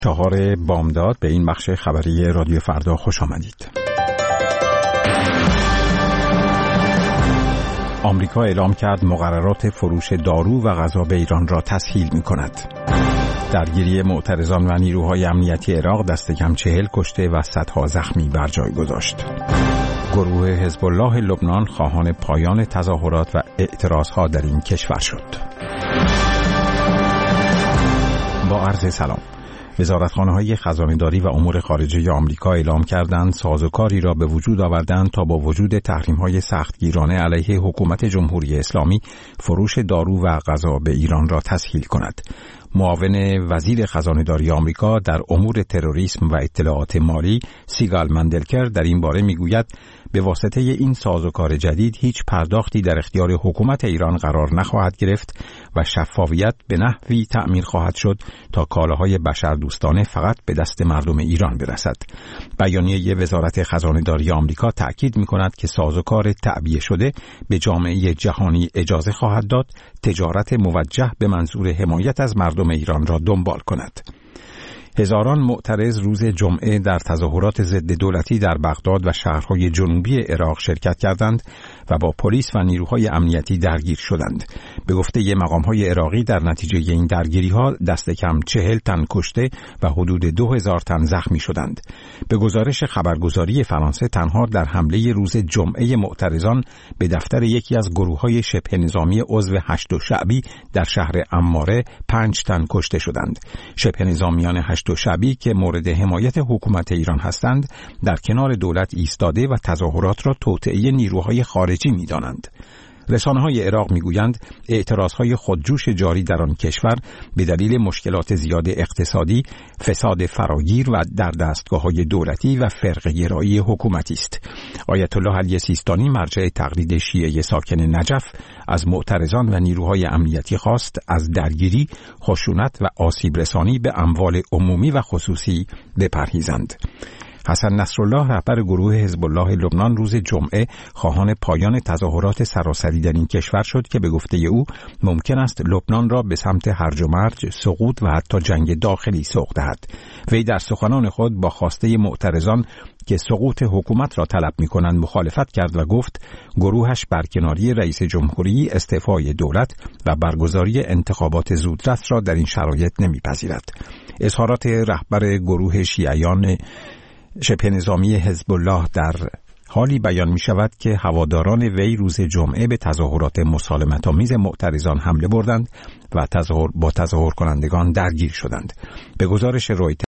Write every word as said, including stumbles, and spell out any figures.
چهار بامداد به این بخش خبری رادیو فردا خوش آمدید. آمریکا اعلام کرد مقررات فروش دارو و غذا به ایران را تسهیل می کند. درگیری معترضان و نیروهای امنیتی عراق دست کم چهل کشته و صدها زخمی بر جای گذاشت. گروه حزب الله لبنان خواهان پایان تظاهرات و اعتراضها در این کشور شد. با عرض سلام. وزارتخانه‌های خزانه‌داری و امور خارجه آمریکا اعلام کردند سازوکاری را به وجود آوردند تا با وجود تحریم‌های سختگیرانه علیه حکومت جمهوری اسلامی فروش دارو و غذا به ایران را تسهیل کند. معاون وزیر خزانه‌داری آمریکا در امور تروریسم و اطلاعات مالی سیگال مندلکر در این باره میگوید به واسطه این سازوکار جدید هیچ پرداختی در اختیار حکومت ایران قرار نخواهد گرفت و شفافیت به نحوی تأمین خواهد شد تا کالاهای بشردوستانه فقط به دست مردم ایران برسد. بیانیه وزارت خزانه‌داری آمریکا تأکید می‌کند که سازوکار تعبیه شده به جامعه جهانی اجازه خواهد داد تجارت موجه به منظور حمایت از مردم ایران را دنبال کند. هزاران معترض روز جمعه در تظاهرات ضد دولتی در بغداد و شهرهای جنوبی عراق شرکت کردند و با پلیس و نیروهای امنیتی درگیر شدند. به گفته مقام‌های عراقی در نتیجه این درگیری‌ها دست کم چهل تن کشته و حدود دو هزار تن زخمی شدند. به گزارش خبرگزاری فرانسه تنها در حمله روز جمعه معترضان به دفتر یکی از گروه‌های شبه نظامی عضو هشت شعبی در شهر عماره پنج تن کشته شدند. شبه نظامیان هشت شعبی که مورد حمایت حکومت ایران هستند در کنار دولت ایستاده و تظاهرات را توطئه نیروهای خارجی می‌دانند. رسانه‌های عراق می‌گویند اعتراضهای خودجوش جاری در آن کشور به دلیل مشکلات زیاد اقتصادی، فساد فراگیر و در دستگاه‌های دولتی و فرقه‌گرایی حکومتی است. آیت الله علی سیستانی مرجع تقلید شیعه ساکن نجف از معترضان و نیروهای امنیتی خواست از درگیری، خشونت و آسیب رسانی به اموال عمومی و خصوصی بپرهیزند. حسن نصرالله رهبر گروه حزب الله لبنان روز جمعه خواهان پایان تظاهرات سراسری در این کشور شد که به گفته او ممکن است لبنان را به سمت هرج و مرج، سقوط و حتی جنگ داخلی سوق دهد. وی در سخنان خود با خواسته معترضان که سقوط حکومت را طلب می‌کنند مخالفت کرد و گفت گروهش برکناری رئیس جمهوری، استعفای دولت و برگزاری انتخابات زودرس را در این شرایط نمی‌پذیرد. اظهارات رهبر گروه شیعیان شبه نظامی حزب الله در حالی بیان می شود که هواداران وی روز جمعه به تظاهرات مسالمت‌آمیز معترضان حمله بردند و تظاهر با تظاهر کنندگان درگیر شدند. به گزارش رویترز